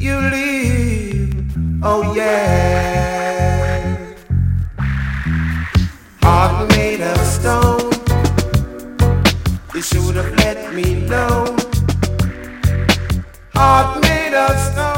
you leave. Oh yeah. Heart made of stone. You should have let me know. Heart made of stone.